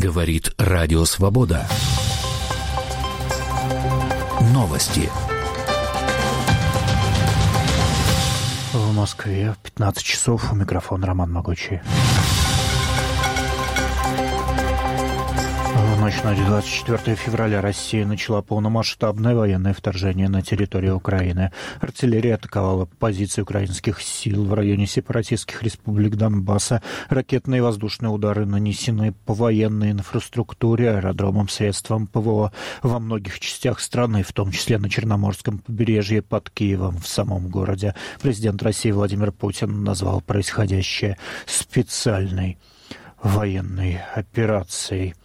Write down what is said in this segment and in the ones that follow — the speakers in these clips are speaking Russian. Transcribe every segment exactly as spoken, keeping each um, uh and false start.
Говорит Радио Свобода. Новости. В Москве пятнадцать часов. У микрофона Роман Могучий. В ночь на двадцать четвёртое февраля Россия начала полномасштабное военное вторжение на территорию Украины. Артиллерия атаковала позиции украинских сил в районе сепаратистских республик Донбасса. Ракетные и воздушные удары нанесены по военной инфраструктуре, аэродромам, средствам ПВО во многих частях страны, в том числе на Черноморском побережье, под Киевом, в самом городе. Президент России Владимир Путин назвал происходящее специальной военной операцией.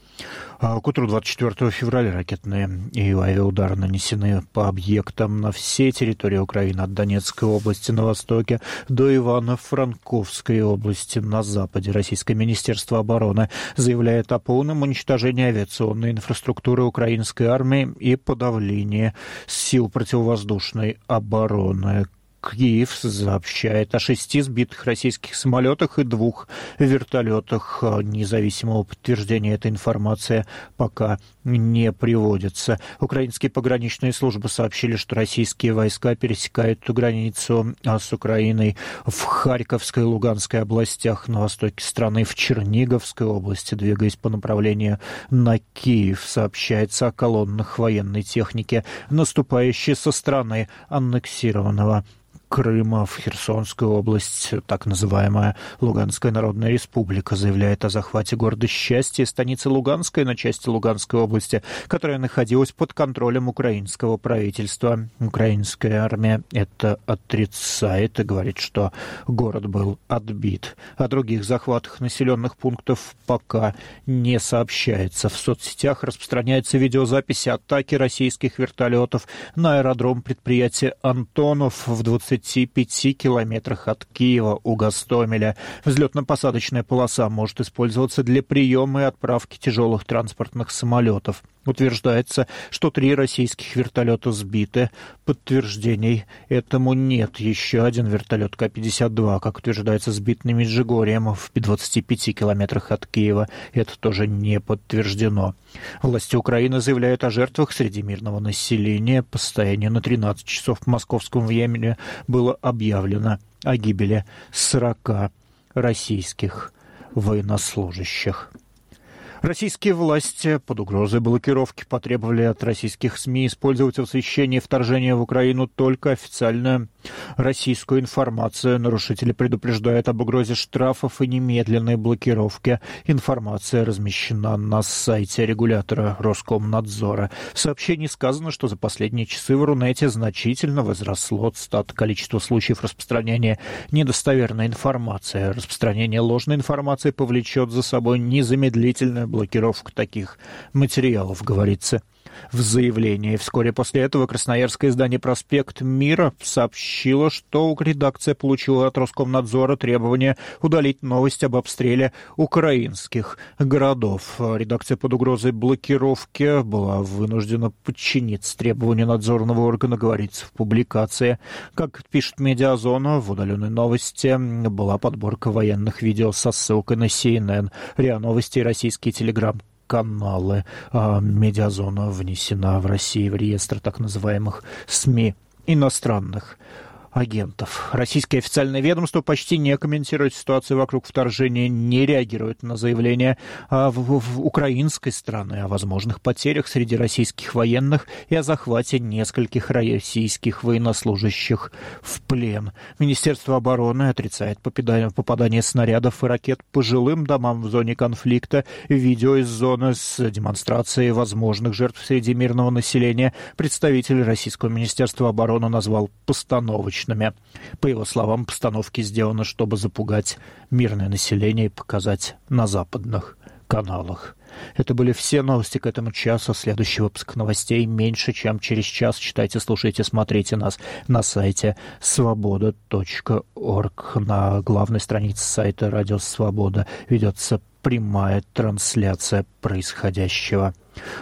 К утру двадцать четвёртого февраля ракетные и авиаудары нанесены по объектам на всей территории Украины, от Донецкой области на востоке до Ивано-Франковской области на западе. Российское министерство обороны заявляет о полном уничтожении авиационной инфраструктуры украинской армии и подавлении сил противовоздушной обороны. Киев сообщает о шести сбитых российских самолетах и двух вертолетах. Независимого подтверждения этой информации пока не приводится. Украинские пограничные службы сообщили, что российские войска пересекают границу с Украиной в Харьковской и Луганской областях, на востоке страны, в Черниговской области, двигаясь по направлению на Киев. Сообщается о колоннах военной техники, наступающей со стороны аннексированного Крыма в Херсонскую область. Так называемая Луганская Народная Республика заявляет о захвате города Счастье, станицы Луганской, на части Луганской области, которая находилась под контролем украинского правительства. Украинская армия это отрицает и говорит, что город был отбит. О других захватах населенных пунктов пока не сообщается. В соцсетях распространяются видеозаписи атаки российских вертолетов на аэродром предприятия «Антонов» в двадцати пяти километрах от Киева у Гостомеля. Взлетно-посадочная полоса может использоваться для приема и отправки тяжелых транспортных самолетов. Утверждается, что три российских вертолета сбиты. Подтверждений этому нет. Еще один вертолет Ка пятьдесят два, как утверждается, сбит на Меджигорье в двадцати пяти километрах от Киева. Это тоже не подтверждено. Власти Украины заявляют о жертвах среди мирного населения. По состоянию на тринадцать часов по московскому времени было объявлено о гибели сорока российских военнослужащих. Российские власти под угрозой блокировки потребовали от российских СМИ использовать в освещении вторжения в Украину только официальную российскую информацию. Нарушители предупреждают об угрозе штрафов и немедленной блокировки. Информация размещена на сайте регулятора Роскомнадзора. В сообщении сказано, что за последние часы в Рунете значительно возросло стат количество случаев распространения недостоверной информации. Распространение ложной информации повлечет за собой незамедлительную блокировку таких материалов, говорится в заявлении. Вскоре после этого красноярское издание «Проспект Мира» сообщило, что редакция получила от Роскомнадзора требование удалить новость об обстреле украинских городов. Редакция под угрозой блокировки была вынуждена подчиниться требованию надзорного органа, говорится в публикации. Как пишет «Медиазона», в удаленной новости была подборка военных видео со ссылкой на Си Эн Эн, РИА Новости и российские телеграм каналы. А «Медиазона» внесена в России в реестр так называемых СМИ иностранных агентов. Российское официальное ведомство почти не комментирует ситуацию вокруг вторжения, не реагирует на заявления в, в украинской стороны о возможных потерях среди российских военных и о захвате нескольких российских военнослужащих в плен. Министерство обороны отрицает попадание, попадание снарядов и ракет по жилым домам в зоне конфликта. Видео из зоны с демонстрацией возможных жертв среди мирного населения представитель Российского министерства обороны назвал постановочным. По его словам, постановки сделаны, чтобы запугать мирное население и показать на западных каналах. Это были все новости к этому часу. Следующий выпуск новостей меньше, чем через час. Читайте, слушайте, смотрите нас на сайте свобода точка орг. На главной странице сайта «Радио Свобода» ведется прямая трансляция происходящего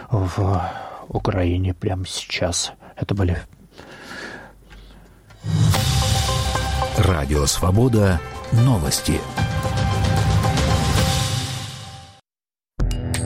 в Украине прямо сейчас. Это были... Радио Свобода. Новости.